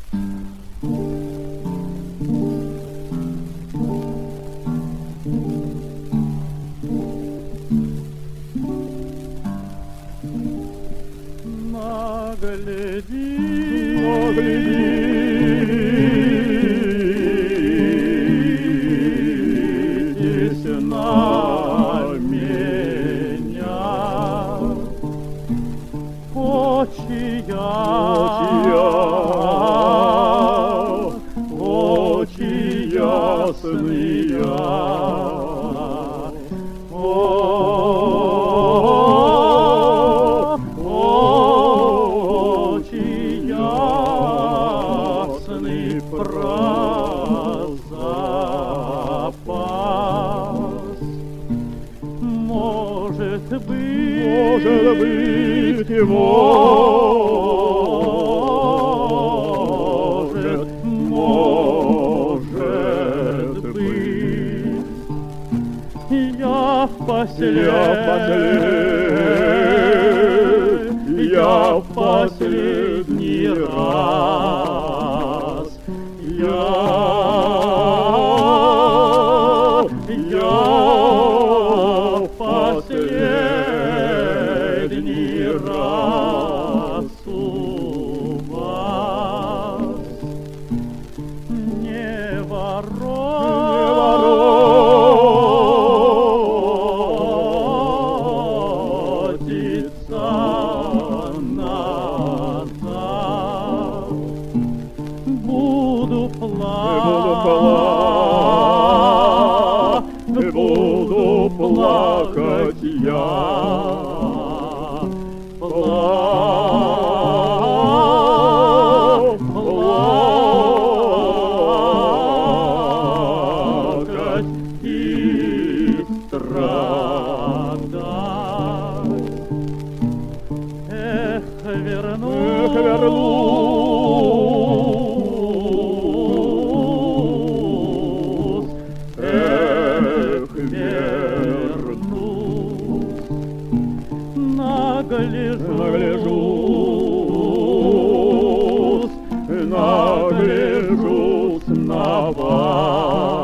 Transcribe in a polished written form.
Наглядитесь на меня, очи ясные, про запас. Может быть, может быть, я в последний раз. Я в последний раз у вас. Не воротится назад. Буду плакать я, плакать и страдать. Эх, вернусь, нагляжусь на вас.